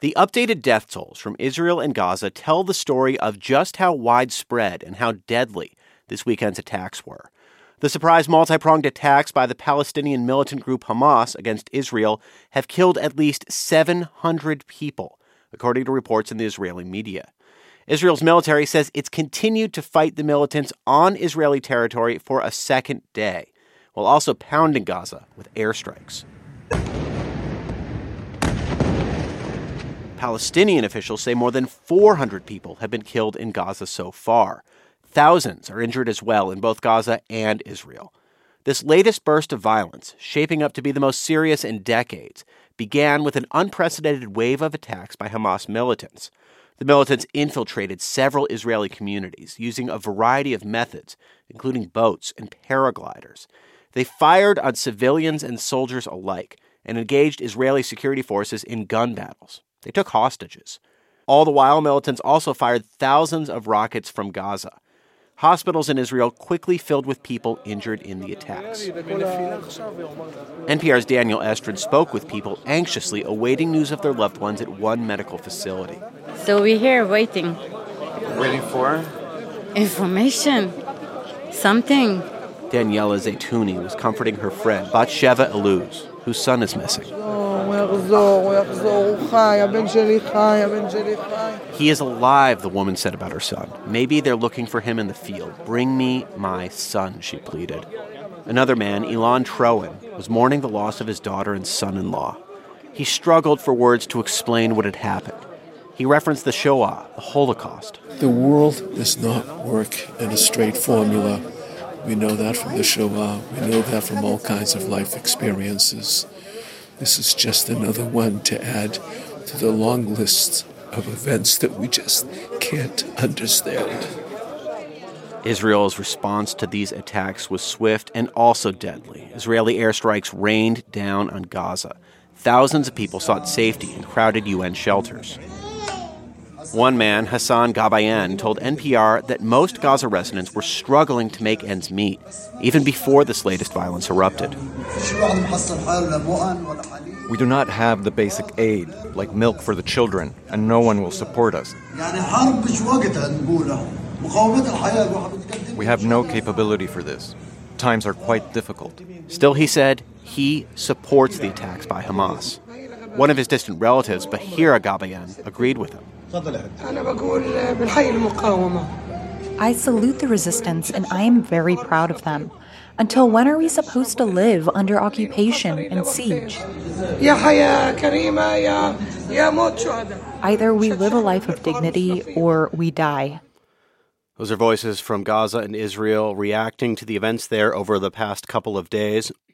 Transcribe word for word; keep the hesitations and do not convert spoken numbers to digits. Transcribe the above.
The updated death tolls from Israel and Gaza tell the story of just how widespread and how deadly this weekend's attacks were. The surprise multi-pronged attacks by the Palestinian militant group Hamas against Israel have killed at least seven hundred people, according to reports in the Israeli media. Israel's military says it's continued to fight the militants on Israeli territory for a second day, while also pounding Gaza with airstrikes. Palestinian officials say more than four hundred people have been killed in Gaza so far. Thousands are injured as well in both Gaza and Israel. This latest burst of violence, shaping up to be the most serious in decades, began with an unprecedented wave of attacks by Hamas militants. The militants infiltrated several Israeli communities using a variety of methods, including boats and paragliders. They fired on civilians and soldiers alike and engaged Israeli security forces in gun battles. They took hostages. All the while, militants also fired thousands of rockets from Gaza. Hospitals in Israel quickly filled with people injured in the attacks. N P R's Daniel Estrin spoke with people anxiously awaiting news of their loved ones at one medical facility. So we're here waiting. Waiting for? Information. Something. Daniela Zaytouni was comforting her friend, Batsheva Eluz, whose son is missing. He is alive, the woman said about her son. Maybe they're looking for him in the field. Bring me my son, she pleaded. Another man, Ilan Troen, was mourning the loss of his daughter and son-in-law. He struggled for words to explain what had happened. He referenced the Shoah, the Holocaust. The world does not work in a straight formula. We know that from the Shoah. We know that from all kinds of life experiences. This is just another one to add to the long list of events that we just can't understand. Israel's response to these attacks was swift and also deadly. Israeli airstrikes rained down on Gaza. Thousands of people sought safety in crowded U N shelters. One man, Hassan Gabayan, told N P R that most Gaza residents were struggling to make ends meet, even before this latest violence erupted. We do not have the basic aid, like milk for the children, and no one will support us. We have no capability for this. Times are quite difficult. Still, he said, he supports the attacks by Hamas. One of his distant relatives, Bahira Gabayan, agreed with him. I salute the resistance, and I am very proud of them. Until when are we supposed to live under occupation and siege? Either we live a life of dignity or we die. Those are voices from Gaza and Israel reacting to the events there over the past couple of days.